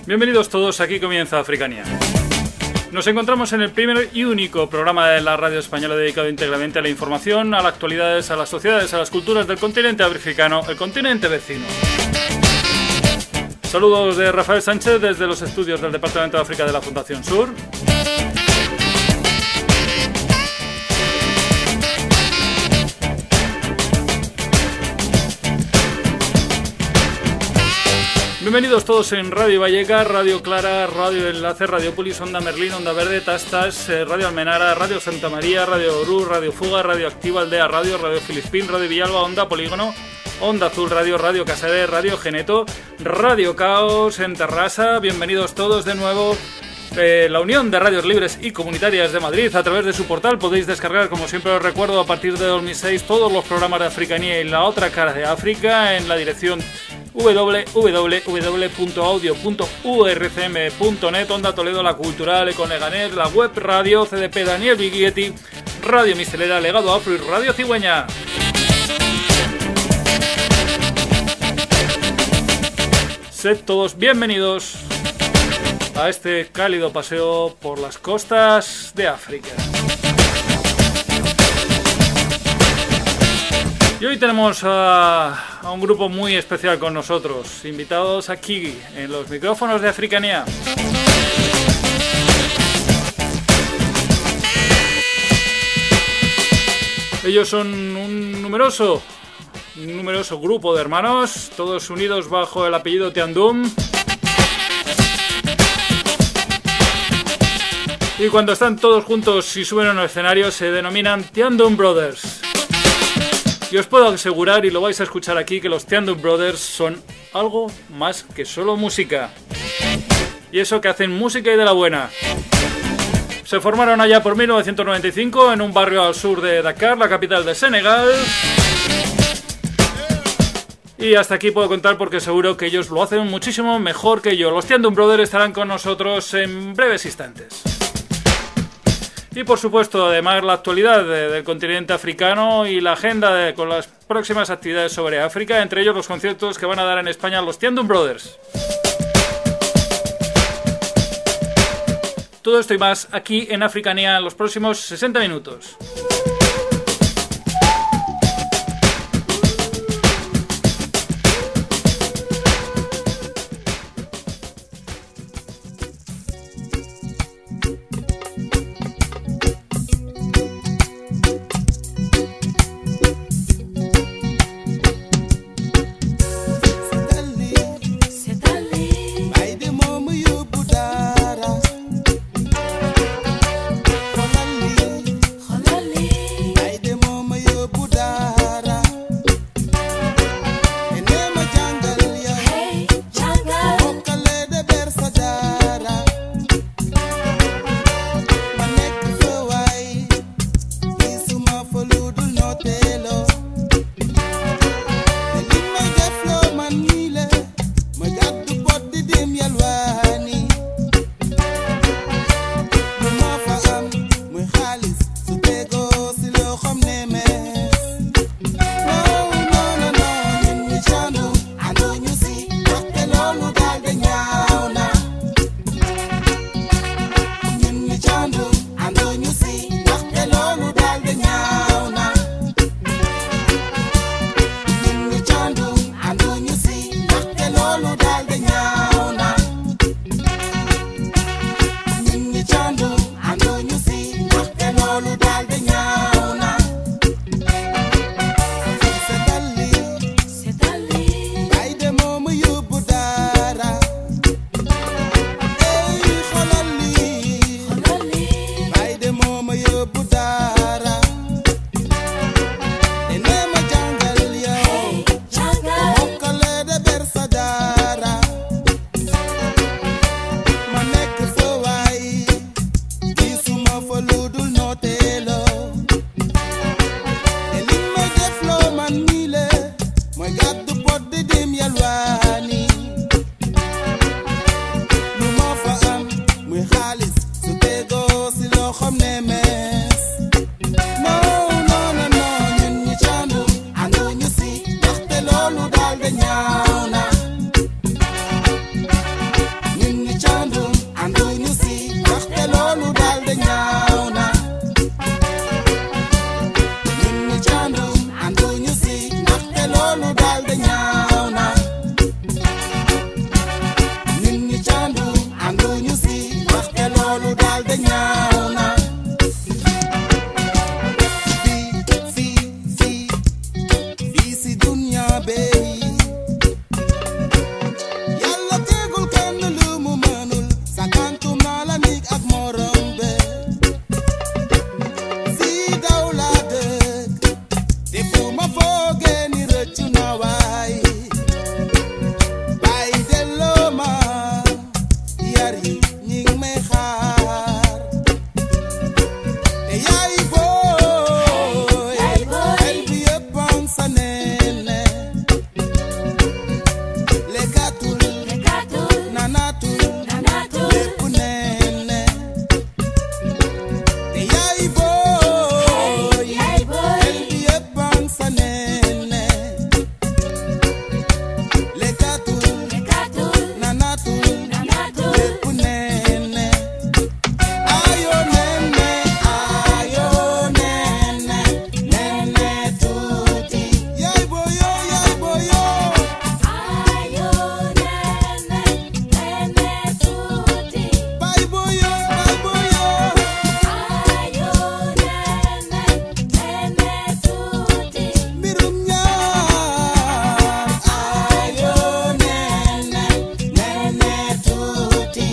Bienvenidos todos, aquí comienza Africania. Nos encontramos en el primer y único programa de la radio española dedicado íntegramente a la información, a las actualidades, a las sociedades, a las culturas del continente africano, el continente vecino. Saludos de Rafael Sánchez desde los estudios del Departamento de África de la Fundación Sur. Bienvenidos todos en Radio Vallecas, Radio Clara, Radio Enlace, Radio Polis, Onda Merlín, Onda Verde, Tastas, Radio Almenara, Radio Santa María, Radio Orú, Radio Fuga, Radio Activa, Aldea Radio, Radio Filispín, Radio Villalba, Onda Polígono, Onda Azul Radio, Radio Casadé, Radio Geneto, Radio Caos en Terrassa. Bienvenidos todos de nuevo. La Unión de Radios Libres y Comunitarias de Madrid, a través de su portal podéis descargar, como siempre os recuerdo, a partir de 2006 todos los programas de Africanía y la otra cara de África en la dirección www.audio.urcm.net, Onda Toledo, La Cultural, Econeganet, la web radio, CDP Daniel Biguietti, Radio Mistelera, Legado Afro y Radio Cigüeña. Sed todos bienvenidos a este cálido paseo por las costas de África. Y hoy tenemos a un grupo muy especial con nosotros, invitados aquí en los micrófonos de Africania. Ellos son un numeroso grupo de hermanos, todos unidos bajo el apellido Tiandum. Y cuando están todos juntos y suben a un escenario se denominan Tiandum Brothers. Y os puedo asegurar, y lo vais a escuchar aquí, que los Tiandum Brothers son algo más que solo música. Y eso que hacen música y de la buena. Se formaron allá por 1995 en un barrio al sur de Dakar, la capital de Senegal. Y hasta aquí puedo contar porque seguro que ellos lo hacen muchísimo mejor que yo. Los Tiandum Brothers estarán con nosotros en breves instantes. Y por supuesto, además, la actualidad del continente africano y la agenda con las próximas actividades sobre África, entre ellos los conciertos que van a dar en España los Tiandum Brothers. Todo esto y más aquí en Africania en los próximos 60 minutos. loolu daal de ñaaw na ñun ñi candum ànduñu si ndaxte loolu daal de ñaaw na ñun ñi candum ànduñu si ndaxte loolu daal de ñaaw na fii si dunya bee yàlla tegul kenn lu mu mënul sakantum naa la nig ak morom be si daw la dëkk te fu ma foogee ni rëccu na waay bàyyi delloo ma yar yi ñi ngi may xaar te yaay booy xel bi yëpp am sa nene lekkatul nanatul lépp nene te yaay booy xel bi yëpp am sa nene lekkatul nanatul lépp nene ayo nene nene tuuti yaay boyo bay boyo mbirum ñaar ayo nene tuuti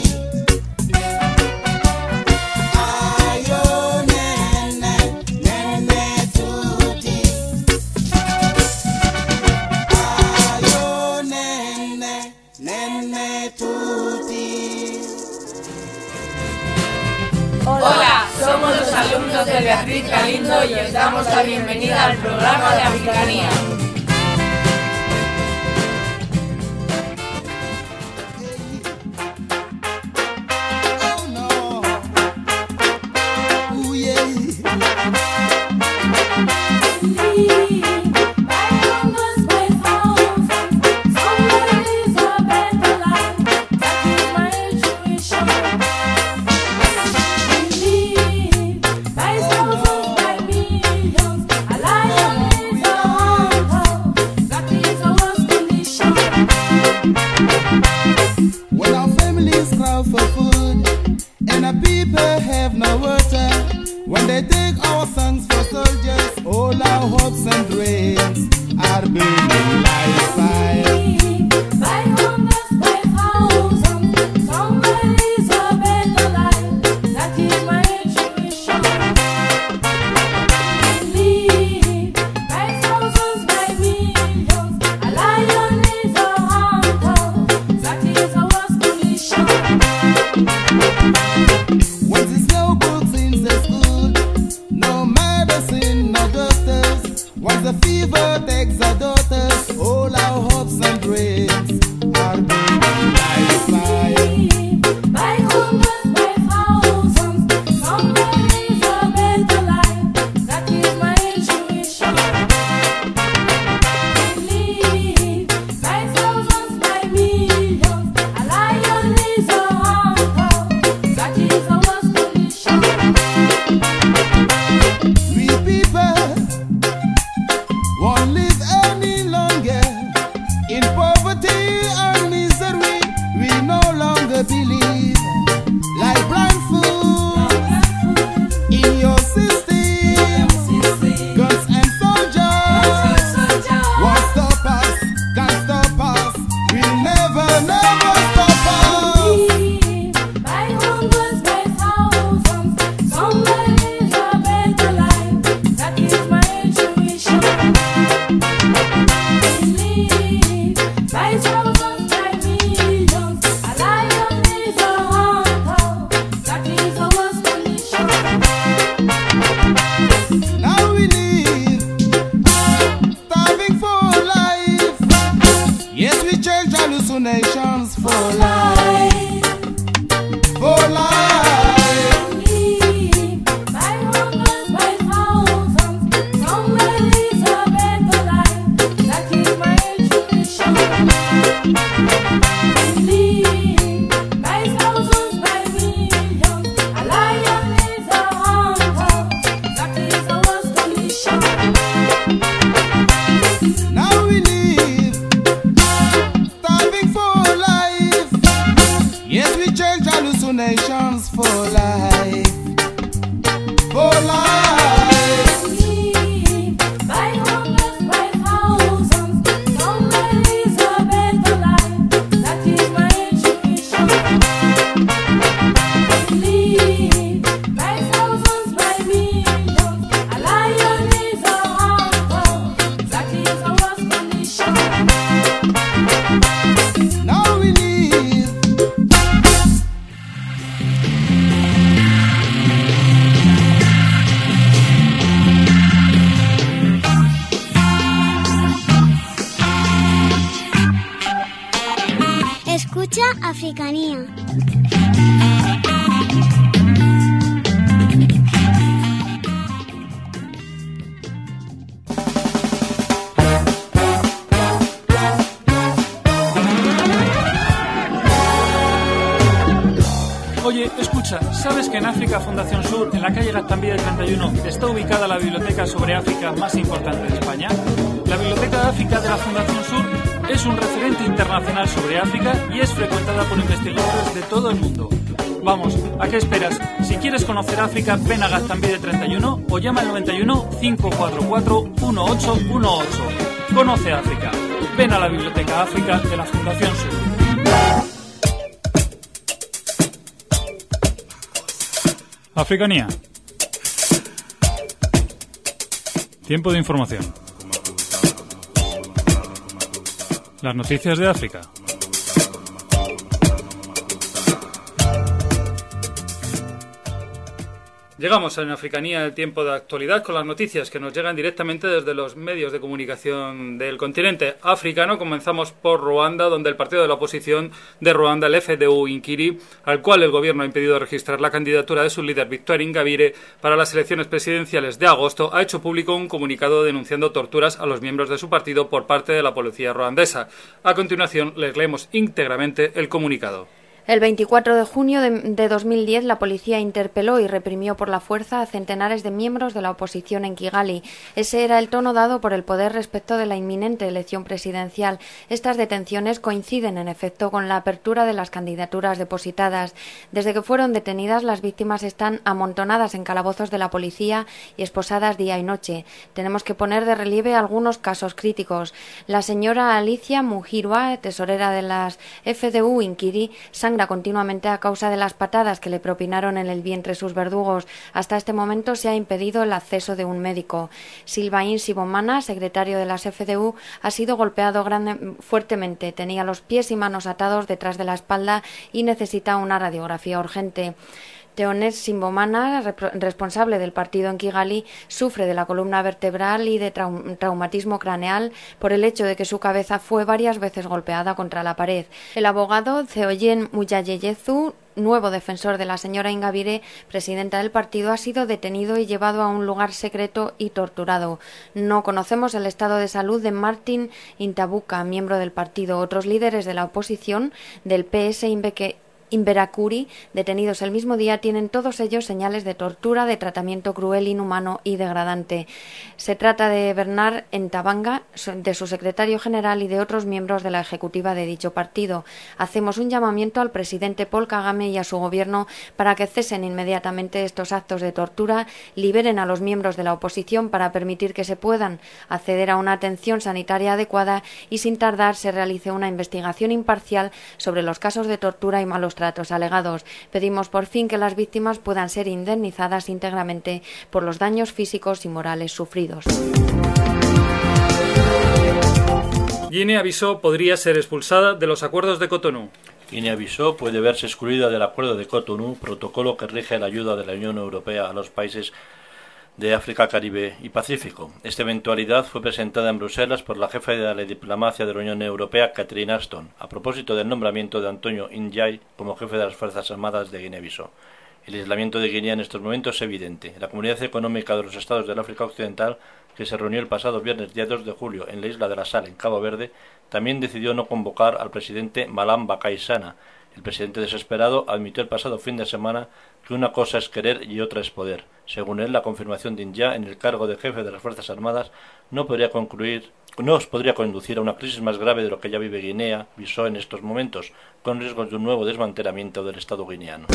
ayo nene tuuti ayo nene tuuti. Hola, somos los alumnos de Beatriz Galindo y os damos la bienvenida al programa de Africanía. Oh no. Ooh yeah. When our families cry for food and our people have no water, when they take our songs for soldiers, all our hopes and dreams are burning like fire. When there's no books in the school, no medicine, no doctors, when the fever takes our daughters, Africanía. Oye, escucha, ¿sabes que en África Fundación Sur, en la calle Gaztambide 31, está ubicada la biblioteca sobre África más importante de España? La Biblioteca de África de la Fundación Sur es un referente internacional sobre África y es frecuentada por investigadores de todo el mundo. Vamos, ¿a qué esperas? Si quieres conocer África, ven a Gaztambide 31 o llama al 91 544 1818. Conoce África. Ven a la Biblioteca África de la Fundación Sur. Africanía. Tiempo de información. Las noticias de África. Llegamos en Africanía el tiempo de actualidad con las noticias que nos llegan directamente desde los medios de comunicación del continente africano. Comenzamos por Ruanda, donde el partido de la oposición de Ruanda, el FDU Inkiri, al cual el gobierno ha impedido registrar la candidatura de su líder Victoire Ingabire para las elecciones presidenciales de agosto, ha hecho público un comunicado denunciando torturas a los miembros de su partido por parte de la policía ruandesa. A continuación les leemos íntegramente el comunicado. El 24 de junio de 2010, la policía interpeló y reprimió por la fuerza a centenares de miembros de la oposición en Kigali. Ese era el tono dado por el poder respecto de la inminente elección presidencial. Estas detenciones coinciden, en efecto, con la apertura de las candidaturas depositadas. Desde que fueron detenidas, las víctimas están amontonadas en calabozos de la policía y esposadas día y noche. Tenemos que poner de relieve algunos casos críticos. La señora Alicia Muhirwa, tesorera de las FDU Inkiri, sangra continuamente a causa de las patadas que le propinaron en el vientre sus verdugos. Hasta este momento se ha impedido el acceso de un médico. Sylvain Sibomana, secretario de las FDU, ha sido golpeado fuertemente. Tenía los pies y manos atados detrás de la espalda y necesita una radiografía urgente. Teones Simbomana, responsable del partido en Kigali, sufre de la columna vertebral y de traumatismo craneal por el hecho de que su cabeza fue varias veces golpeada contra la pared. El abogado Zeoyen Muyayeyezu, nuevo defensor de la señora Ingabire, presidenta del partido, ha sido detenido y llevado a un lugar secreto y torturado. No conocemos el estado de salud de Martin Intabuka, miembro del partido. Otros líderes de la oposición del PS Imberakuri, detenidos el mismo día, tienen todos ellos señales de tortura, de tratamiento cruel, inhumano y degradante. Se trata de Bernard Ntabanga, de su secretario general y de otros miembros de la ejecutiva de dicho partido. Hacemos un llamamiento al presidente Paul Kagame y a su gobierno para que cesen inmediatamente estos actos de tortura, liberen a los miembros de la oposición para permitir que se puedan acceder a una atención sanitaria adecuada y sin tardar se realice una investigación imparcial sobre los casos de tortura y malos tratos alegados. Pedimos por fin que las víctimas puedan ser indemnizadas íntegramente por los daños físicos y morales sufridos. Guinea-Bissau podría ser expulsada de los acuerdos de Cotonú. Guinea-Bissau puede verse excluida del acuerdo de Cotonú, protocolo que rige la ayuda de la Unión Europea a los países de África, Caribe y Pacífico. Esta eventualidad fue presentada en Bruselas por la jefa de la diplomacia de la Unión Europea, Catherine Ashton, a propósito del nombramiento de Antonio Njai como jefe de las Fuerzas Armadas de Guinea-Bissau. El aislamiento de Guinea en estos momentos es evidente. La Comunidad Económica de los Estados del África Occidental, que se reunió el pasado viernes día 2 de julio en la isla de la Sal, en Cabo Verde, también decidió no convocar al presidente Malam Bakaisana. El presidente desesperado admitió el pasado fin de semana que una cosa es querer y otra es poder. Según él, la confirmación de Njai en el cargo de jefe de las Fuerzas Armadas no podría conducir a una crisis más grave de lo que ya vive Guinea-Bissau en estos momentos, con riesgos de un nuevo desmantelamiento del Estado guineano.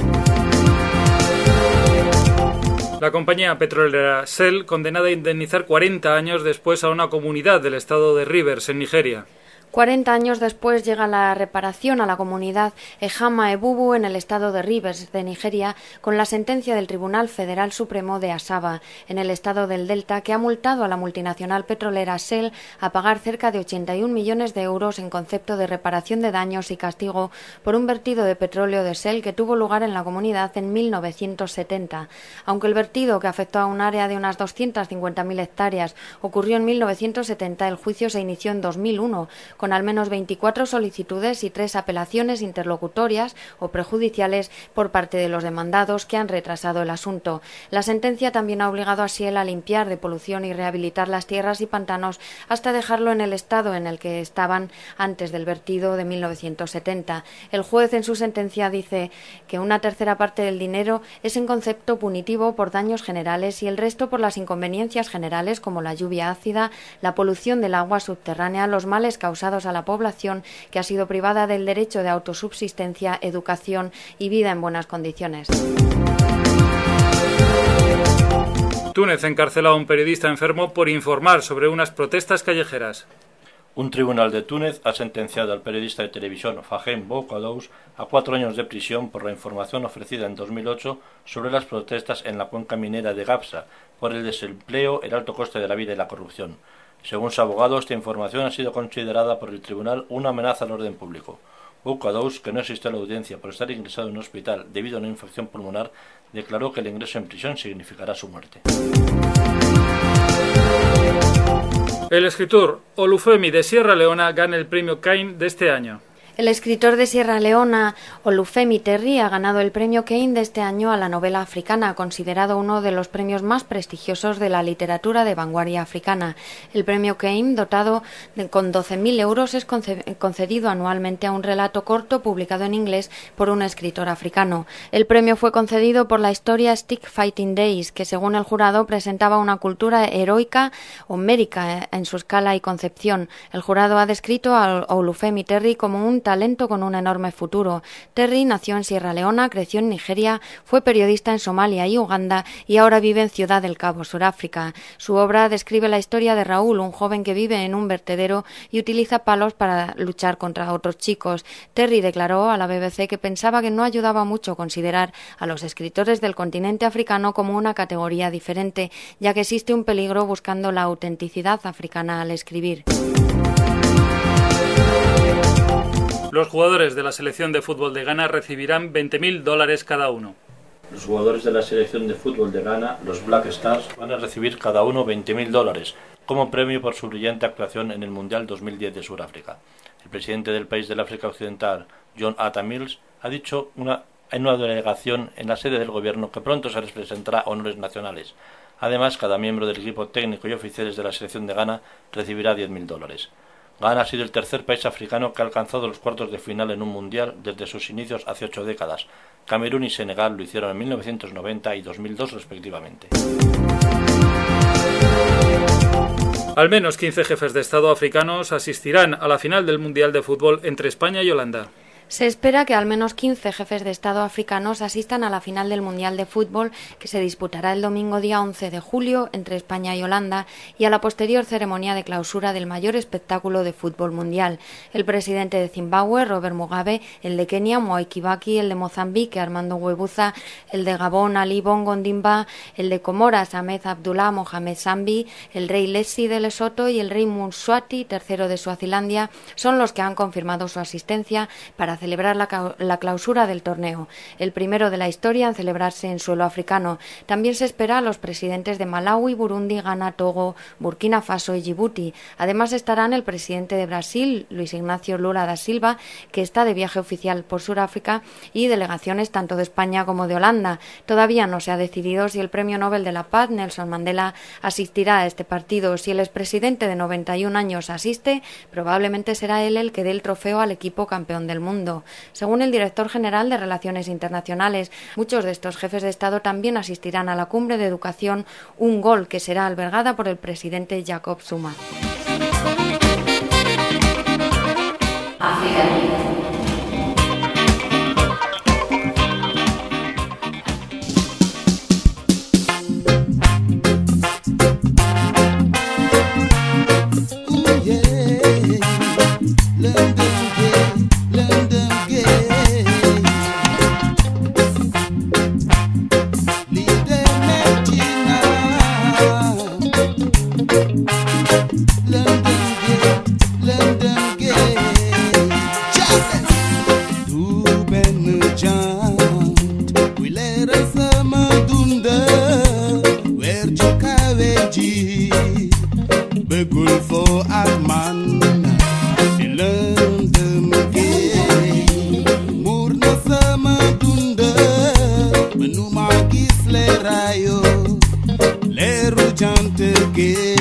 La compañía petrolera Shell, condenada a indemnizar 40 años después a una comunidad del estado de Rivers, en Nigeria. 40 años después llega la reparación a la comunidad Ejama Ebubu en el estado de Rivers de Nigeria con la sentencia del Tribunal Federal Supremo de Asaba en el estado del Delta, que ha multado a la multinacional petrolera Shell a pagar cerca de 81 millones de euros en concepto de reparación de daños y castigo por un vertido de petróleo de Shell que tuvo lugar en la comunidad en 1970. Aunque el vertido, que afectó a un área de unas 250.000 hectáreas, ocurrió en 1970, el juicio se inició en 2001 con al menos 24 solicitudes y 3 apelaciones interlocutorias o prejudiciales por parte de los demandados que han retrasado el asunto. La sentencia también ha obligado a Shell a limpiar de polución y rehabilitar las tierras y pantanos hasta dejarlo en el estado en el que estaban antes del vertido de 1970. El juez en su sentencia dice que una tercera parte del dinero es en concepto punitivo por daños generales y el resto por las inconveniencias generales como la lluvia ácida, la polución del agua subterránea, los males causados a la población que ha sido privada del derecho de autosubsistencia, educación y vida en buenas condiciones. Túnez encarcela a un periodista enfermo por informar sobre unas protestas callejeras. Un tribunal de Túnez ha sentenciado al periodista de televisión Fahem Boukadouz a 4 años de prisión por la información ofrecida en 2008 sobre las protestas en la cuenca minera de Gabsa por el desempleo, el alto coste de la vida y la corrupción. Según su abogado, esta información ha sido considerada por el tribunal una amenaza al orden público. Boukadouz, que no asistió a la audiencia por estar ingresado en un hospital debido a una infección pulmonar, declaró que el ingreso en prisión significará su muerte. El escritor Olufemi de Sierra Leona gana el premio Cain de este año. El escritor de Sierra Leona, Olufemi Terry, ha ganado el premio Cain de este año a la novela africana, considerado uno de los premios más prestigiosos de la literatura de vanguardia africana. El premio Cain, dotado con 12.000 euros, es concedido anualmente a un relato corto publicado en inglés por un escritor africano. El premio fue concedido por la historia Stick Fighting Days, que según el jurado presentaba una cultura heroica homérica en su escala y concepción. El jurado ha descrito a Olufemi Terry como un talento con un enorme futuro. Terry nació en Sierra Leona, creció en Nigeria, fue periodista en Somalia y Uganda y ahora vive en Ciudad del Cabo, Sudáfrica. Su obra describe la historia de Raúl, un joven que vive en un vertedero y utiliza palos para luchar contra otros chicos. Terry declaró a la BBC que pensaba que no ayudaba mucho considerar a los escritores del continente africano como una categoría diferente, ya que existe un peligro buscando la autenticidad africana al escribir. Los jugadores de la selección de fútbol de Ghana recibirán $20.000 cada uno. Los jugadores de la selección de fútbol de Ghana, los Black Stars, van a recibir cada uno $20.000 como premio por su brillante actuación en el Mundial 2010 de Sudáfrica. El presidente del país del África Occidental, John Atta Mills, ha dicho en una delegación en la sede del gobierno que pronto se les presentará honores nacionales. Además, cada miembro del equipo técnico y oficiales de la selección de Ghana recibirá $10.000. Ghana ha sido el tercer país africano que ha alcanzado los cuartos de final en un mundial desde sus inicios hace 8 décadas. Camerún y Senegal lo hicieron en 1990 y 2002 respectivamente. Al menos 15 jefes de Estado africanos asistirán a la final del Mundial de Fútbol entre España y Holanda. Se espera que al menos 15 jefes de Estado africanos asistan a la final del Mundial de Fútbol que se disputará el domingo día 11 de julio entre España y Holanda y a la posterior ceremonia de clausura del mayor espectáculo de fútbol mundial. El presidente de Zimbabue, Robert Mugabe, el de Kenia, Mwai Kibaki, el de Mozambique, Armando Guebuza, el de Gabón, Ali Bongo Ondimba, el de Comoras, Ahmed Abdullah Mohamed Sambi, el rey Leslie de Lesoto y el rey Mswati III de Suazilandia son los que han confirmado su asistencia para celebrar la clausura del torneo, el primero de la historia en celebrarse en suelo africano. También se espera a los presidentes de Malawi, Burundi, Ghana, Togo, Burkina Faso y Djibouti. Además estarán el presidente de Brasil, Luis Ignacio Lula da Silva, que está de viaje oficial por Sudáfrica, y delegaciones tanto de España como de Holanda. Todavía no se ha decidido si el Premio Nobel de la Paz, Nelson Mandela, asistirá a este partido. Si el expresidente de 91 años asiste, probablemente será él el que dé el trofeo al equipo campeón del mundo. Según el director general de Relaciones Internacionales, muchos de estos jefes de Estado también asistirán a la cumbre de educación Un Gol, que será albergada por el presidente Jacob Zuma. gisle rayo le ruchante que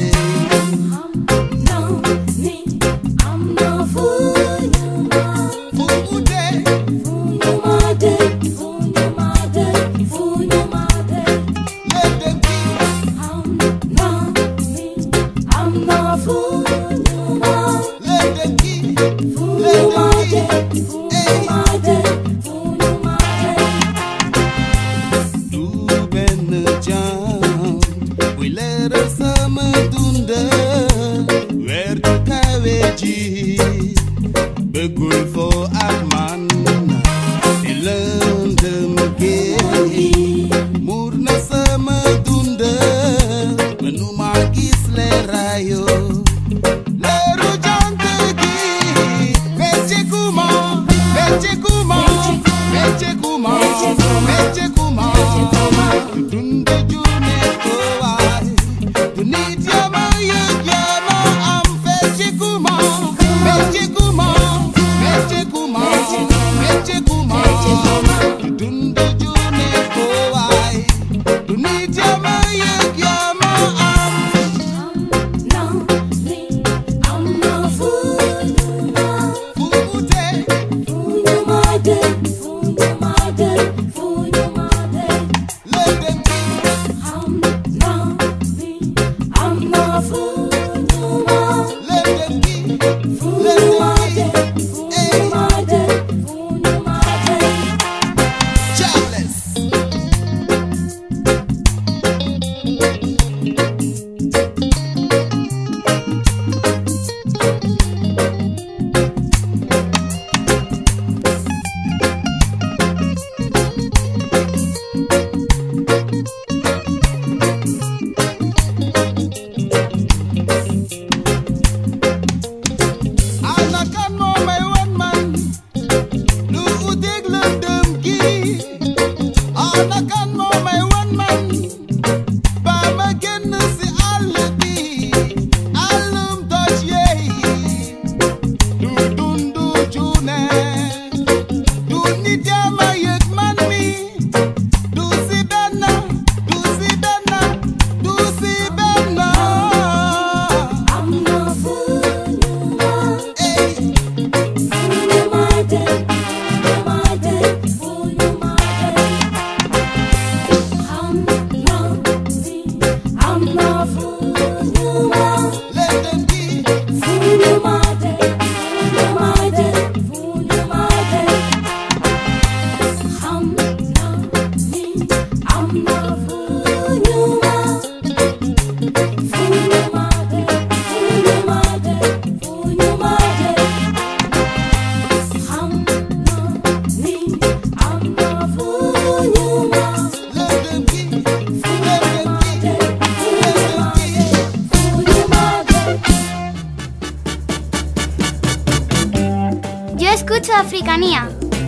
Africanía.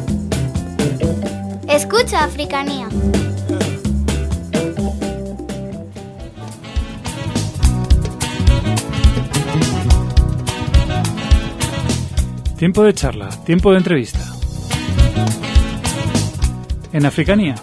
Escucha Africanía. Tiempo de charla, tiempo de entrevista. En Africanía.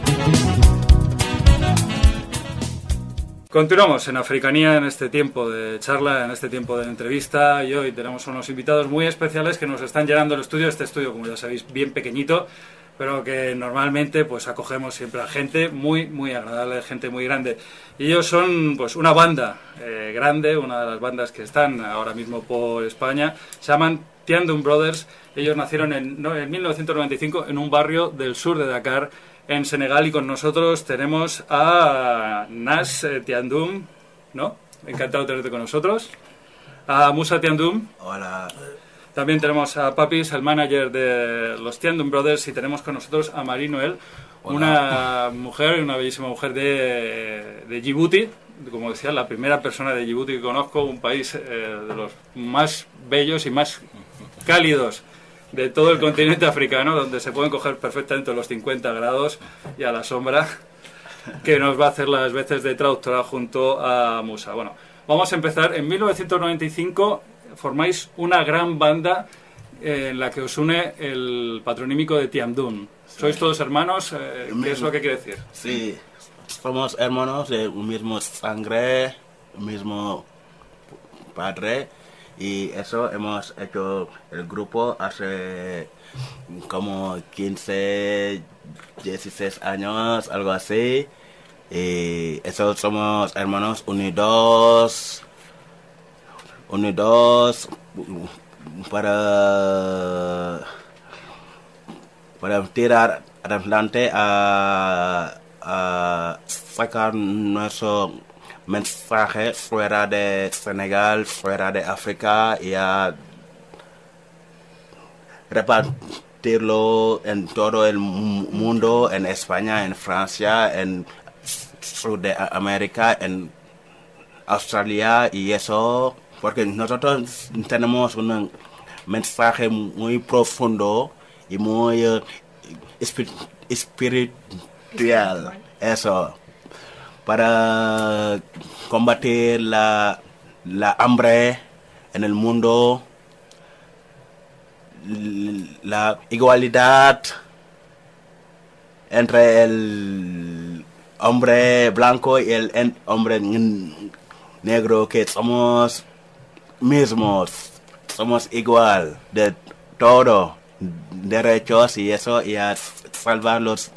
Continuamos en Africanía en este tiempo de charla, en este tiempo de entrevista, y hoy tenemos unos invitados muy especiales que nos están llenando el estudio. Este estudio, como ya sabéis, bien pequeñito, pero que normalmente pues acogemos siempre a gente muy agradable, gente muy grande. Y ellos son pues una banda grande, una de las bandas que están ahora mismo por España. Se llaman Tiandum Brothers. Ellos nacieron en 1995 en un barrio del sur de Dakar, en Senegal, y con nosotros tenemos a Nas Tiandum, ¿no? Encantado de tenerte con nosotros. A Musa Tiandum. Hola. También tenemos a Papis, el manager de los Tiandum Brothers, y tenemos con nosotros a Marie Noel, una mujer, una bellísima mujer de Djibouti, como decía, la primera persona de Djibouti que conozco, un país de los más bellos y más cálidos de todo el continente africano, donde se pueden coger perfectamente los 50 grados y a la sombra, que nos va a hacer las veces de traductora junto a Musa. Bueno, vamos a empezar. En 1995 formáis una gran banda en la que os une el patronímico de Tiamdún. ¿Sois todos hermanos? ¿Qué es lo que quiere decir? Sí, somos hermanos de un mismo sangre, un mismo padre, y eso hemos hecho el grupo hace como 15, 16 años, algo así, y eso somos hermanos unidos para tirar adelante a sacar nuestro mensaje fuera de Senegal, fuera de África, y a repartirlo en todo el mundo, en España, en Francia, en Sudamérica, en Australia, y eso porque nosotros tenemos un mensaje muy profundo y muy espiritual, eso, para combatir la hambre en el mundo, la igualdad entre el hombre blanco y el hombre negro, que somos mismos, somos igual de todo, derechos y eso, y a salvar los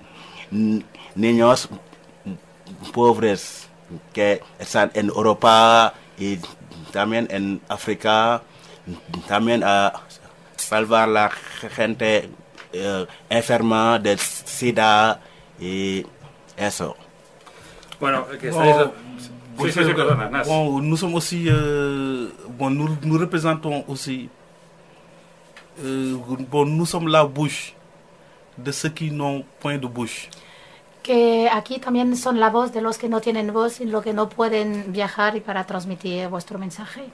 niños pobres que están en Europa y también en África, también a salvar la gente enferma de SIDA y eso. Bueno, que estáis... Sí, perdona, Nas. Bon, nous sommes aussi, nous représentons aussi, nous sommes la bouche de ceux qui n'ont point de bouche. Que aquí también son la voz de los que no tienen voz y los que no pueden viajar y para transmitir vuestro mensaje.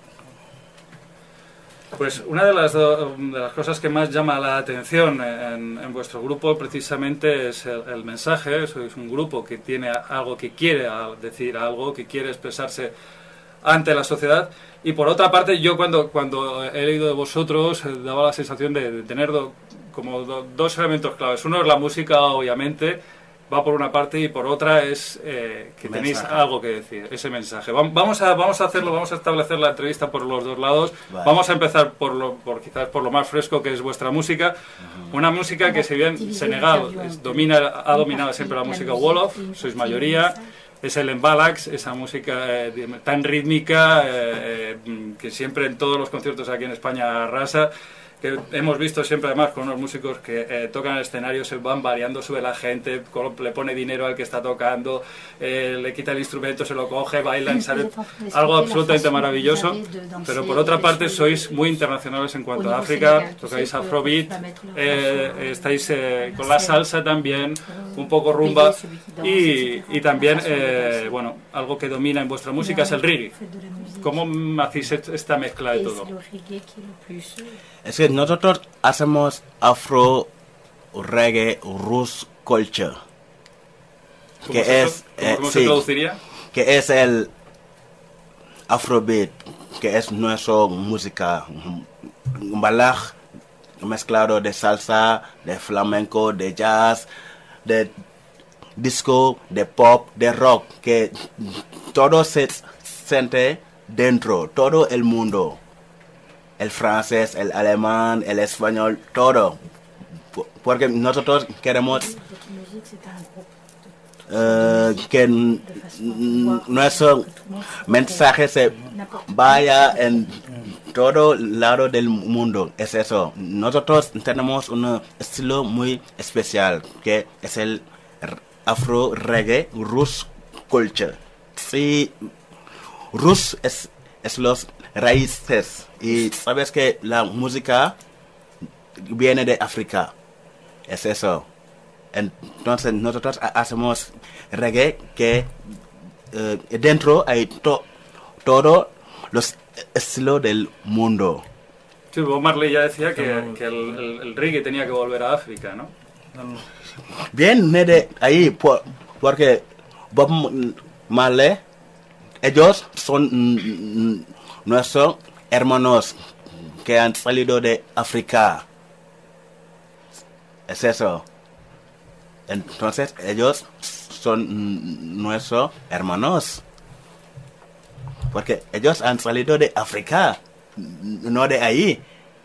Pues una de las cosas que más llama la atención en vuestro grupo precisamente es el mensaje. Sois un grupo que tiene algo, que quiere decir algo, que quiere expresarse ante la sociedad. Y por otra parte, yo cuando he leído de vosotros daba la sensación de tener como dos elementos claves. Uno es la música, obviamente, va por una parte, y por otra es que tenéis algo que decir, ese mensaje. Vamos a hacerlo, vamos a establecer la entrevista por los dos lados. Vale. Vamos a empezar quizás por lo más fresco, que es vuestra música. Una música que, si bien Senegal ha dominado siempre la música Wolof, sois mayoría, es el Mbalax, esa música tan rítmica que siempre en todos los conciertos aquí en España arrasa, que hemos visto siempre además con unos músicos que tocan el escenario, se van variando, sube la gente, le pone dinero al que está tocando, le quita el instrumento, se lo coge, bailan, sale algo absolutamente maravilloso. Pero por otra parte sois muy internacionales en cuanto a África, tocáis afrobeat, estáis con la salsa también, un poco rumba, y también, bueno, algo que domina en vuestra música es el reggae. ¿Cómo hacéis esta mezcla de todo? Es que nosotros hacemos afro reggae roots culture, ¿Cómo se traduciría? Que es el afrobeat, que es nuestra música, un balaj mezclado de salsa, de flamenco, de jazz, de disco, de pop, de rock, que todo se siente dentro, todo el mundo. El francés, el alemán, el español, todo. Porque nosotros queremos que nuestro mensaje se vaya en todo lado del mundo. Es eso. Nosotros tenemos un estilo muy especial, que es el afro reggae roots culture. Sí, roots es los raíces, y sabes que la música viene de África, es eso. Entonces nosotros hacemos reggae que dentro hay todos los estilos del mundo. Sí, Bob Marley ya decía que el reggae tenía que volver a África, ¿no? Viene de ahí porque Bob Marley, ellos son nuestros hermanos que han salido de África. Es eso. Entonces ellos son nuestros hermanos. Porque ellos han salido de África, no de ahí.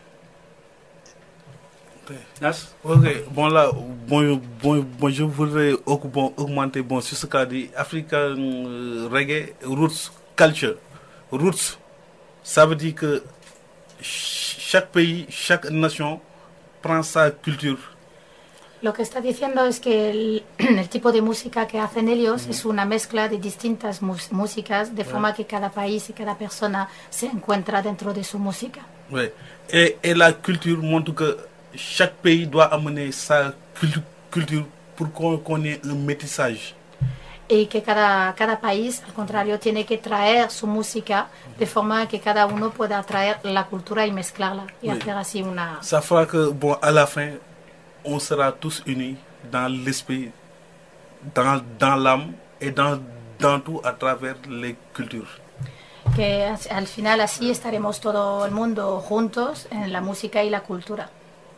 Ok, bon là, je voudrais augmenter sur ce qu'a dit African Reggae Roots Culture. Roots, ça veut dire que chaque pays, chaque nation prend sa culture. Lo que está diciendo es que el tipo de música que hacen ellos es una mezcla de distintas músicas, de forma que cada país y cada persona se encuentra dentro de su música. Ouais. Et la culture montre que chaque pays doit amener sa culture pour qu'on ait un métissage. Y que cada país, al contrario, tiene que traer su música de forma que cada uno pueda traer la cultura y mezclarla y hacer así una... Ça fera que, bon, à la fin, on sera tous unis dans l'esprit, dans l'âme et dans tout à travers les cultures. Que al final así estaremos todo el mundo juntos en la música y la cultura.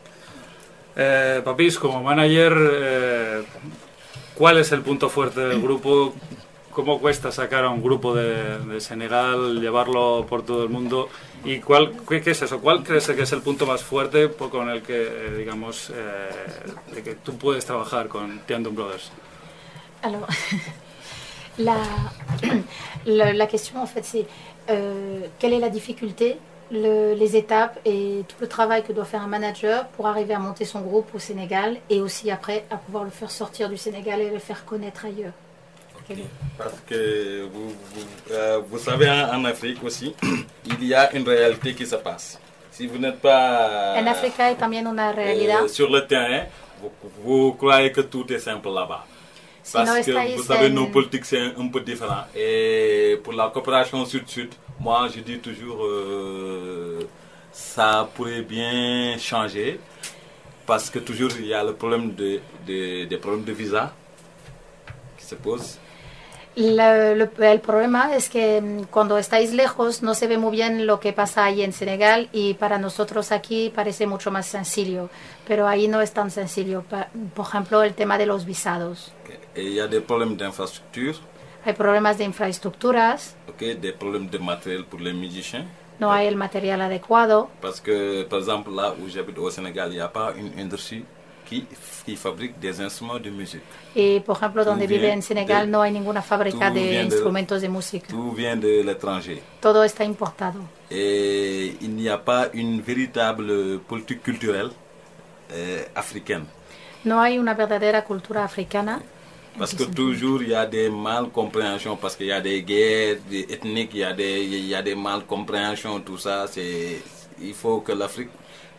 Papis, como manager, ¿cuál es el punto fuerte del grupo? ¿Cómo cuesta sacar a un grupo de Senegal, llevarlo por todo el mundo? ¿Y qué es eso? ¿Cuál crees que es el punto más fuerte con el que, digamos, de que tú puedes trabajar con Tiandum Brothers? Alors, la question en fait c'est quelle est la difficulté, les étapes et tout le travail que doit faire un manager pour arriver à monter son groupe au Sénégal et aussi après à pouvoir le faire sortir du Sénégal et le faire connaître ailleurs. Okay. Parce que vous savez, en Afrique aussi, il y a une réalité qui se passe. Si vous n'êtes pas en Afrique hay también una realidad. Sur le terrain, vous croyez que tout est simple là-bas. Parce que vous savez, nos politiques, c'est un peu différent. Et pour la coopération sud-sud, moi, je dis toujours, ça pourrait bien changer. Parce que toujours, il y a le problème des problèmes de visa qui se posent. El problema es que cuando estáis lejos no se ve muy bien lo que pasa ahí en Senegal y para nosotros aquí parece mucho más sencillo, pero ahí no es tan sencillo. Por ejemplo, el tema de los visados. Il y a des problèmes d'infrastructure. Hay problemas de infraestructuras. Des problèmes de matériel pour les musiciens. No hay el material adecuado. Parce que, par exemple, là où j'habite au Sénégal, il n'y a pas une industrie qui fabrique des instruments de musique. Y por ejemplo, donde vive en Senegal no hay ninguna fábrica de instrumentos de música. Tout vient de l'étranger. Todo está importado. Et il n'y a pas une véritable politique culturelle africaine. No hay una verdadera cultura africana. Parce que toujours il y a des malcompréhensions, parce qu'il y a des guerres ethniques, il y a des malcompréhensions, tout ça. Il faut que l'Afrique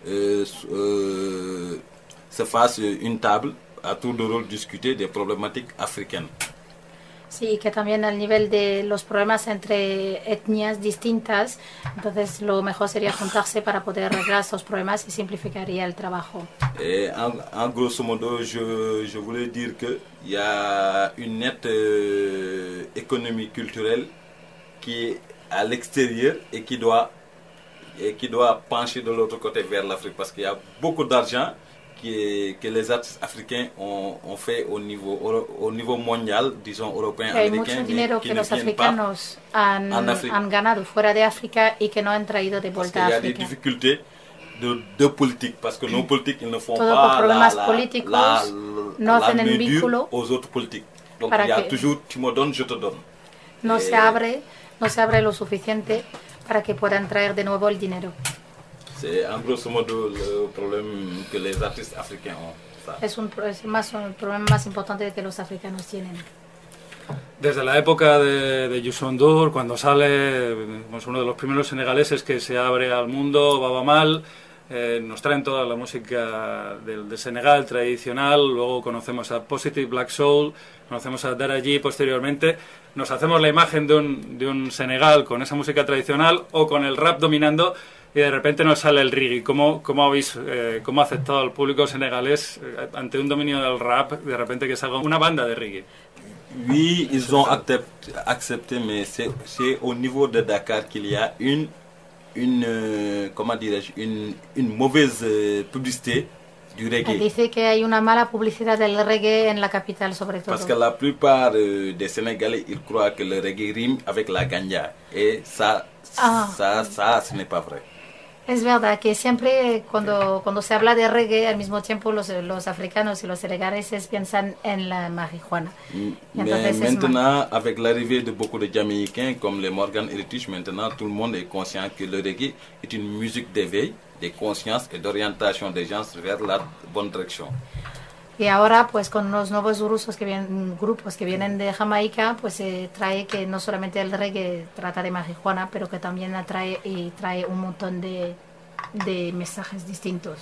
se fasse une table à tour de rôle discuter des problématiques africaines. Sí, que también al nivel de los problemas entre etnias distintas, entonces lo mejor sería juntarse para poder arreglar estos problemas y simplificaría el trabajo. Et en grosso modo, je voulais dire qu'il y a une nette économie culturelle qui est à l'extérieur et qui doit pencher de l'autre côté vers l'Afrique, parce qu'il y a beaucoup d'argent que les artistes africains ont fait au niveau mondial, disons européen, hay américain. Hay mucho dinero que los africanos han ganado fuera de África y que no han traído de vuelta a África. Parce qu'il y a des difficultés de politique, parce que nos politiques ils ne font Todo pas por problemas políticos, no hacen el vínculo aux autres politiques. Donc il y a toujours tu me donnes, je te donne. No se abre lo suficiente para que puedan traer de nuevo el dinero. C'est en grosso modo le problème que les artistes africains ont. Ça. Es un problema más importante que los africanos tienen. Desde la época de Youssou N'Dour, cuando sale pues, uno de los primeros senegaleses que se abre al mundo, Baaba Maal, nos traen toda la música de Senegal tradicional, luego conocemos a Positive Black Soul, conocemos a Dara G posteriormente, nos hacemos la imagen de un Senegal con esa música tradicional o con el rap dominando y de repente nos sale el reggae. ¿Cómo ha aceptado el público senegalés ante un dominio del rap, de repente que salga una banda de reggae? Oui, ils ont accepté, mais c'est au niveau de Dakar qu'il y a une comment dirais-je, une mauvaise publicité du reggae. Dice que hay una mala publicidad del reggae en la capital, sobre todo. Parce que la plupart des Sénégalais, ils croient que le reggae rime avec la ganja. Et ça, ce n'est pas vrai. Es verdad que siempre cuando se habla de reggae, al mismo tiempo los africanos y los senegaleses piensan en la marihuana. Mais maintenant, avec l'arrivée de beaucoup de Jamaïcains comme les Morgan Heritage, maintenant tout le monde est conscient que le reggae est une musique d'éveil, de conscience et d'orientation des gens vers la bonne direction. Y ahora, pues con los nuevos grupos que vienen de Jamaica, pues trae que no solamente el reggae trata de marihuana, pero que también trae un montón de mensajes distintos.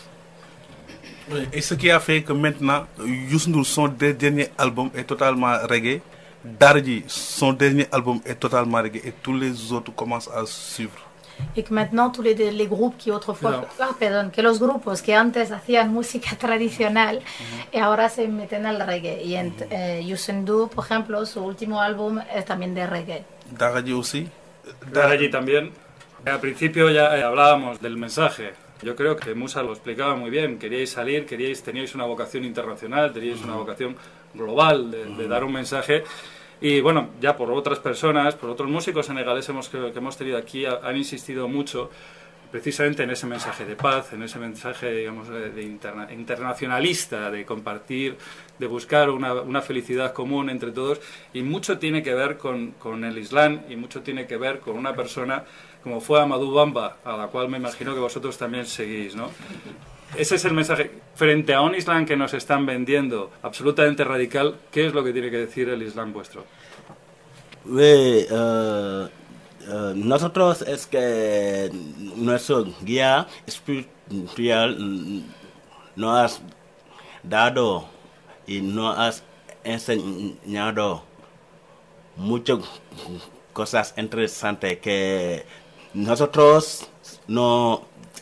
Et ce qui a fait que maintenant, Youssou N'Dour, son dernier album est totalement reggae, Darji, son dernier album est totalement reggae, et tous les autres commencent à suivre. Y que maintenant tous les groupes que autrefois, que los grupos que antes hacían música tradicional y ahora se meten al reggae. Y Youssou N'Dour, por ejemplo, su último álbum es también de reggae. Darji aussi. Darji también. Al principio ya hablábamos del mensaje. Yo creo que Musa lo explicaba muy bien. Queríais salir, teníais una vocación internacional, teníais una vocación global de dar un mensaje. Y bueno, ya por otras personas, por otros músicos senegaleses que hemos tenido aquí, han insistido mucho precisamente en ese mensaje de paz, en ese mensaje, digamos, internacionalista, de compartir, de buscar una felicidad común entre todos. Y mucho tiene que ver con el Islam, y mucho tiene que ver con una persona como fue Amadou Bamba, a la cual me imagino que vosotros también seguís, ¿no? Ese es el mensaje. Frente a un Islam que nos están vendiendo absolutamente radical, ¿qué es lo que tiene que decir el Islam vuestro? Oui, nosotros es que nuestro guía espiritual nos has dado y nos has enseñado muchas cosas interesantes que nosotros no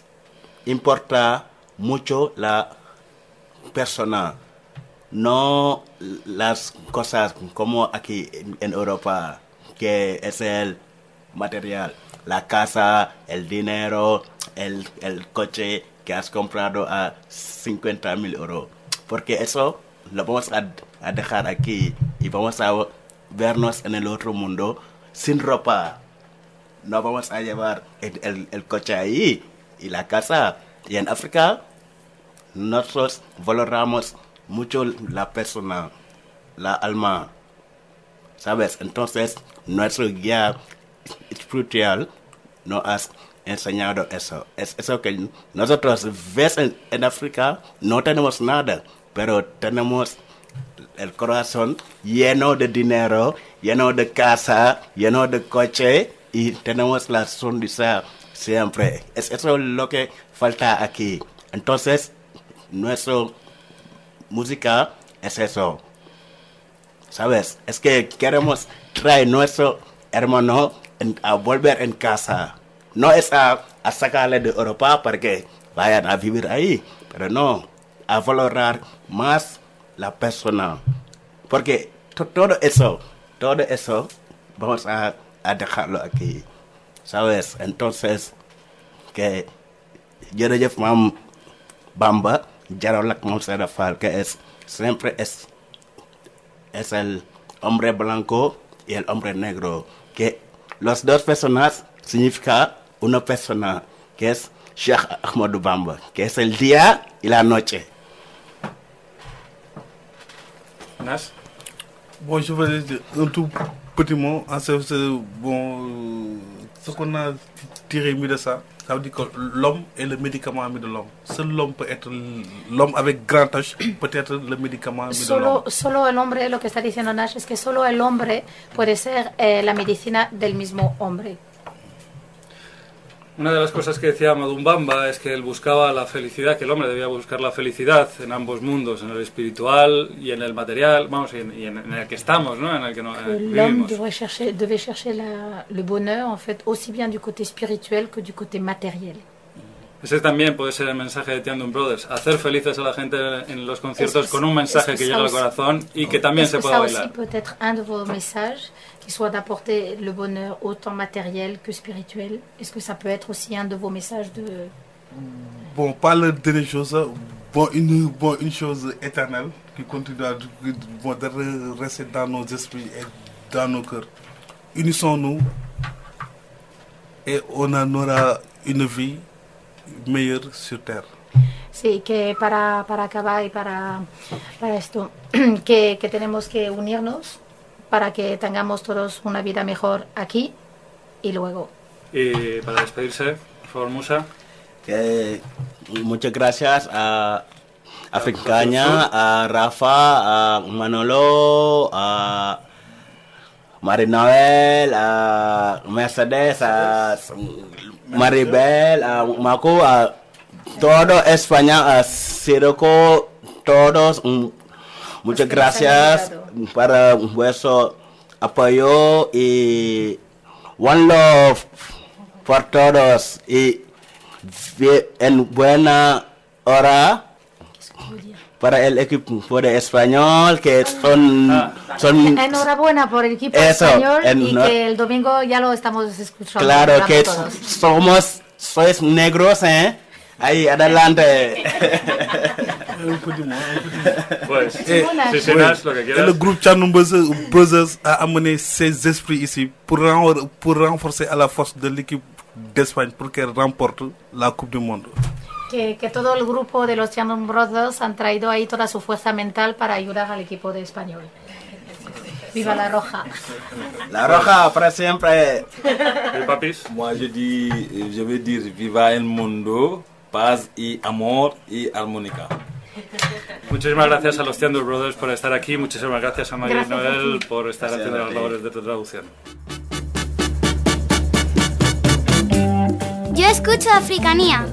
importa mucho la persona, no las cosas como aquí en Europa, que es el material, la casa, el dinero, el coche que has comprado a 50,000 euros, porque eso lo vamos a dejar aquí y vamos a vernos en el otro mundo sin ropa. No vamos a llevar el coche ahí y la casa. Y en África nosotros valoramos mucho la persona, la alma, ¿sabes? Entonces nuestro guía espiritual nos ha enseñado eso. Es eso que nosotros ves en África, no tenemos nada, pero tenemos el corazón lleno de dinero, lleno de casa, lleno de coche, y tenemos la sonrisa siempre. Es eso lo que falta aquí. Entonces, nuestra música es eso. ¿Sabes? Es que queremos traer nuestro hermano a volver en casa. No es a sacarle de Europa para que vayan a vivir ahí, pero no, a valorar más la persona. Porque todo eso, vamos a dejarlo aquí. ¿Sabes? Entonces, que jërëjëf Maam Bamba Jaral ak Maam Seyda Fall, que siempre es el hombre blanco y el hombre negro, que las dos personas significan una persona, que es Cheikh Ahmadou Bamba, que es el día y la noche. Nas? Bon, je vais dire un tout petit mot. En fait, bon, ce qu'on a tiré de ça, ça veut dire que l'homme est le médicament ami de l'homme. Seul l'homme peut être l'homme avec grand H, peut-être le médicament ami de l'homme. Solo el hombre, lo que está diciendo Nash, es que solo el hombre puede ser la medicina del mismo hombre. Una de las cosas que decía Amadou Bamba es que él buscaba la felicidad, que el hombre debía buscar la felicidad en ambos mundos, en el espiritual y en el material, vamos, y en el que estamos, ¿no? En el que L'homme devait chercher le bonheur, en fait, aussi bien du côté spirituel que du côté matériel. Ese también puede ser el mensaje de Tiandem Brothers, hacer felices a la gente en los conciertos con un mensaje que llega al corazón y que también se pueda bailar. Peut-être un de vos messages qui soit d'apporter le bonheur autant matériel que spirituel. Est-ce que ça peut être aussi un de vos messages de... Bon, pas la dernière chose, une chose éternelle qui continue de rester dans nos esprits et dans nos cœurs. Unissons-nous et on en aura une vie meilleure sur terre. Sí, que para acabar y para esto, que tenemos que unirnos para que tengamos todos una vida mejor aquí y luego. Y para despedirse, por favor, Musa. Muchas gracias a Africaña, a Rafa, a Manolo, a Marinabel, a Mercedes, a Maribel, a Marco, a todo España, a Sirocco, todos, muchas gracias para vuestro apoyo y one love por todos y en buena hora para el equipo de español que son enhorabuena por el equipo español y que el domingo ya lo estamos escuchando. Claro que sois negros, ahí adelante. Pues, lo que quieras. Le groupe Tiandem Brothers a amené ses esprits ici pour renforcer à la force de l'équipe d'Espagne pour qu'elle remporte la Coupe du Monde. Que todo el grupo de los Tiandem Brothers han traído ahí toda su fuerza mental para ayudar al equipo de español. Viva la Roja. La Roja para siempre. Papis. Moi je vais dire viva el mundo, paz y amor y armónica. Muchísimas gracias a los Tiandem Brothers por estar aquí. Muchísimas gracias a María Noel por estar haciendo las labores de traducción. Yo escucho Africanía.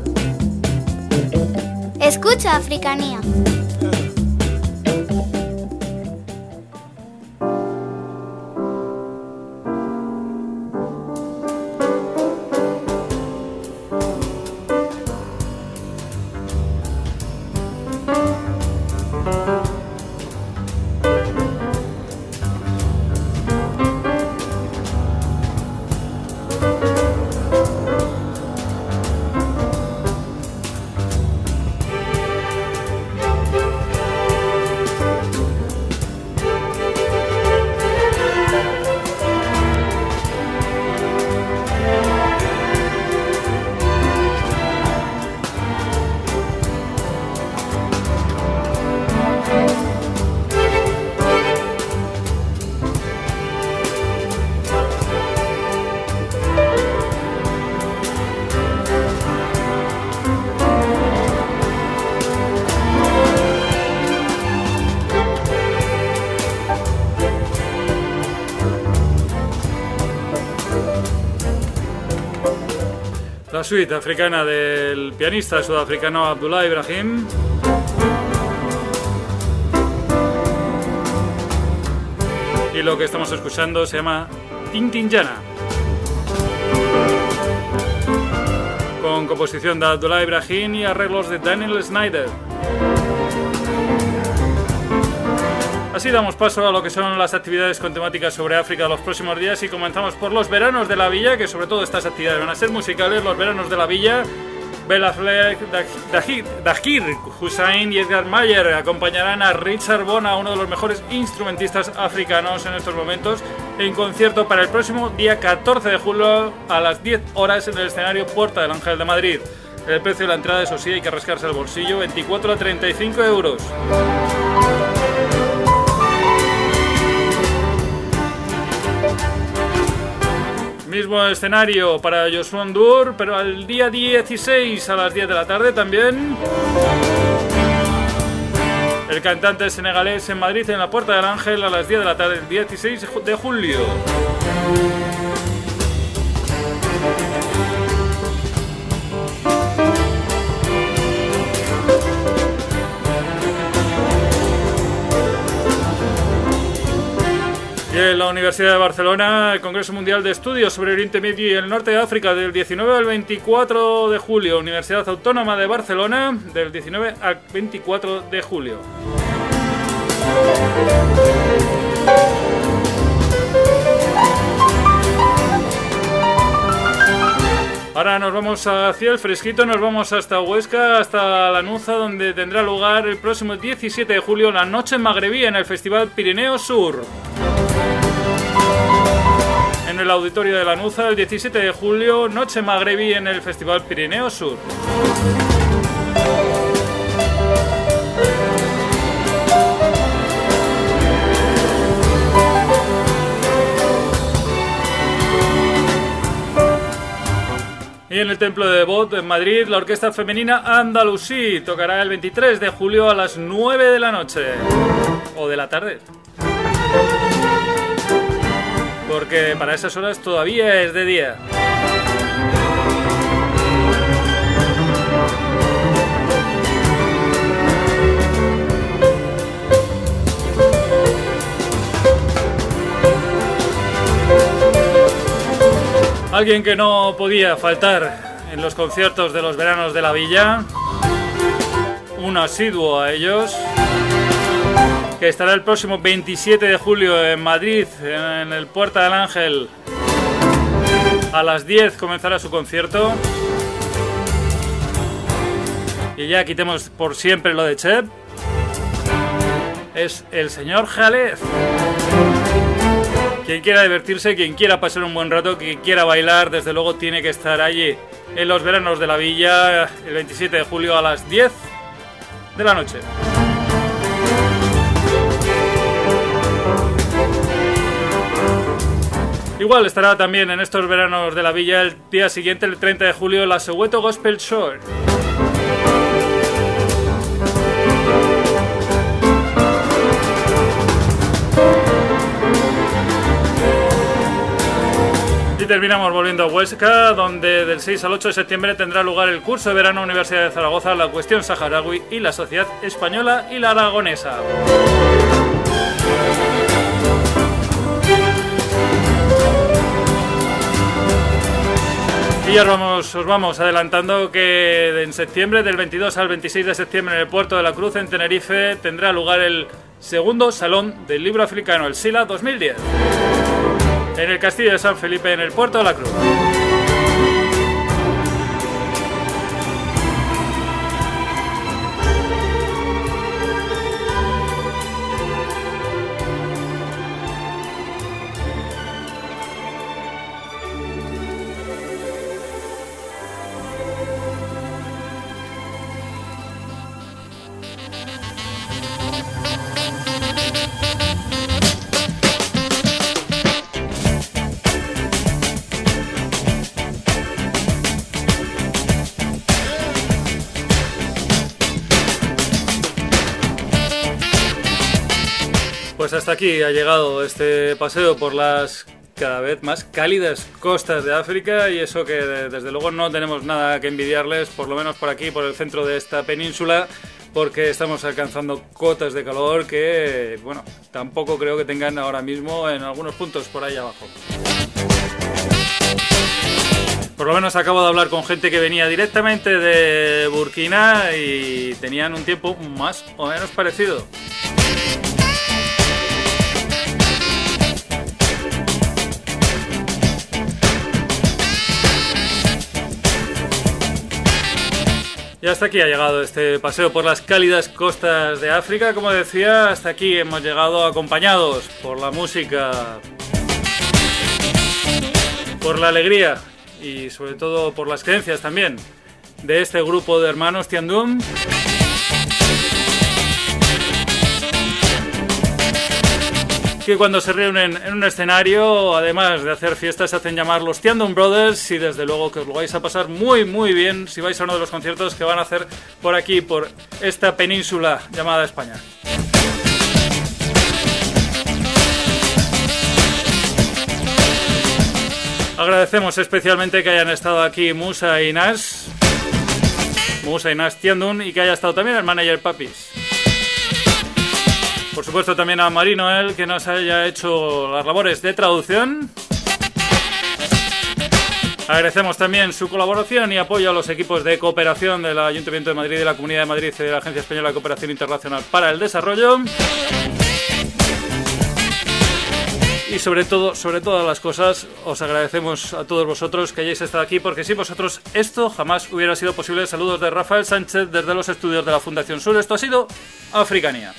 Escucho Africanía. La suite africana del pianista sudafricano Abdullah Ibrahim. Y lo que estamos escuchando se llama Tintinjana, con composición de Abdullah Ibrahim y arreglos de Daniel Snyder. Así damos paso a lo que son las actividades con temáticas sobre África los próximos días y comenzamos por los veranos de la villa, que sobre todo estas actividades van a ser musicales. Los veranos de la villa, Bela Fleck, Dahir Hussain y Edgar Mayer acompañarán a Richard Bona, uno de los mejores instrumentistas africanos en estos momentos, en concierto para el próximo día 14 de julio a las 10 horas en el escenario Puerta del Ángel de Madrid. El precio de la entrada, eso sí, hay que rascarse el bolsillo, 24 a 35 euros. Mismo escenario para Joshua Ndour, pero al día 16 a las 10 de la tarde también. El cantante senegalés en Madrid, en la Puerta del Ángel, a las 10 de la tarde, el 16 de julio. Y en la Universidad de Barcelona, el Congreso Mundial de Estudios sobre Oriente Medio y el Norte de África del 19 al 24 de julio. Universidad Autónoma de Barcelona del 19 al 24 de julio. Ahora nos vamos hacia el fresquito, nos vamos hasta Huesca, hasta Lanuza, donde tendrá lugar el próximo 17 de julio la Noche Magrebí en el Festival Pirineo Sur. En el auditorio de Lanuza, el 17 de julio, Noche Magrebí en el Festival Pirineo Sur. Y en el Templo de Devot, en Madrid, la Orquesta Femenina Andalusí tocará el 23 de julio a las 9 de la noche. O de la tarde. Porque para esas horas todavía es de día. Alguien que no podía faltar en los conciertos de los veranos de la villa, un asiduo a ellos, que estará el próximo 27 de julio en Madrid, en el Puerta del Ángel. A las 10 comenzará su concierto. Y ya quitemos por siempre lo de Chep. Es el señor Jalez. Quien quiera divertirse, quien quiera pasar un buen rato, quien quiera bailar, desde luego tiene que estar allí en los veranos de la villa el 27 de julio a las 10 de la noche. Igual estará también en estos veranos de la villa el día siguiente, el 30 de julio, la Soweto Gospel Show. Y terminamos volviendo a Huesca, donde del 6 al 8 de septiembre tendrá lugar el curso de verano Universidad de Zaragoza, la cuestión saharaui y la sociedad española y la aragonesa. Y ya os vamos adelantando que en septiembre, del 22 al 26 de septiembre, en el Puerto de la Cruz, en Tenerife, tendrá lugar el segundo Salón del Libro Africano, el SILA 2010. En el Castillo de San Felipe, en el Puerto de la Cruz. Pues hasta aquí ha llegado este paseo por las cada vez más cálidas costas de África, y eso que desde luego no tenemos nada que envidiarles, por lo menos por aquí, por el centro de esta península, porque estamos alcanzando cotas de calor que, bueno, tampoco creo que tengan ahora mismo en algunos puntos por ahí abajo. Por lo menos acabo de hablar con gente que venía directamente de Burkina y tenían un tiempo más o menos parecido. Y hasta aquí ha llegado este paseo por las cálidas costas de África. Como decía, hasta aquí hemos llegado acompañados por la música, por la alegría y sobre todo por las creencias también de este grupo de hermanos Tiandum, que cuando se reúnen en un escenario, además de hacer fiestas, se hacen llamar los Tiandum Brothers, y desde luego que os lo vais a pasar muy muy bien si vais a uno de los conciertos que van a hacer por aquí, por esta península llamada España. Agradecemos especialmente que hayan estado aquí Musa y Nas Tiandum, y que haya estado también el manager Papis. Por supuesto también a Marie Noel, que nos haya hecho las labores de traducción. Agradecemos también su colaboración y apoyo a los equipos de cooperación del Ayuntamiento de Madrid, de la Comunidad de Madrid y de la Agencia Española de Cooperación Internacional para el Desarrollo. Y sobre todas las cosas, os agradecemos a todos vosotros que hayáis estado aquí, porque sin vosotros esto jamás hubiera sido posible. Saludos de Rafael Sánchez desde los estudios de la Fundación Sur. Esto ha sido Africanía.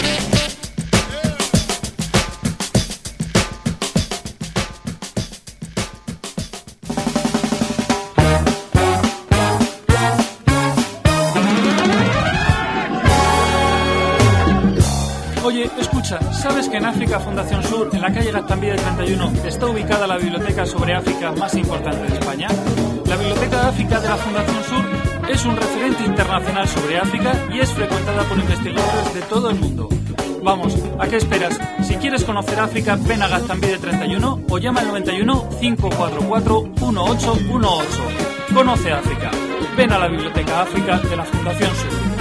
Oye, escucha, ¿sabes que en África Fundación Sur, en la calle Gaztambide 31, está ubicada la biblioteca sobre África más importante de España? La Biblioteca de África de la Fundación Sur es un referente internacional sobre África y es frecuentada por investigadores de todo el mundo. Vamos, ¿a qué esperas? Si quieres conocer África, ven a Gaztambide 31 o llama al 91 544 1818. Conoce África. Ven a la Biblioteca África de la Fundación Sur.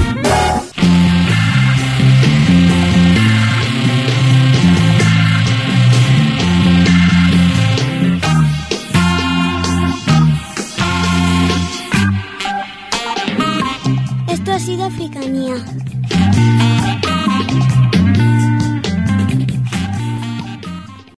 Esto ha sido Africanía.